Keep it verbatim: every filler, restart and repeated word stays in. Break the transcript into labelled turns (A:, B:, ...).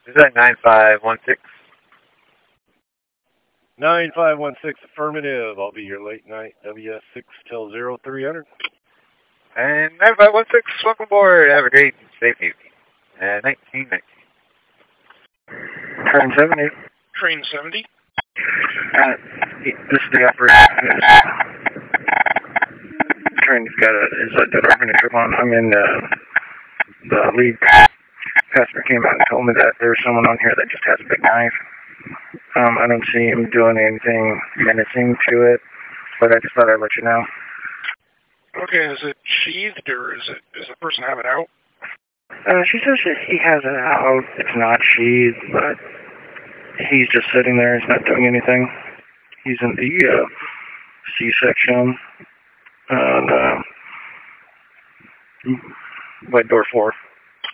A: Is that nine five one six?
B: nine five one six affirmative. I'll be your late night W S six till zero three hundred.
A: And nine five one six, welcome aboard. Have a great safe evening. Uh, nineteen nineteen.
C: Train seventy.
D: Train seventy.
C: Uh, this is the operator. Train's got a, is a department trip on. I'm in uh, the lead. Pastor came out and told me that there's someone on here that just has a big knife. Um, I don't see him doing anything menacing to it, but I just thought I'd let you know.
D: Okay, is it sheathed or is it, does the person have it out?
C: Uh, she says that he has it out. It's not sheathed, but he's just sitting there. He's not doing anything. He's in the uh, C-section. And, uh, by door four.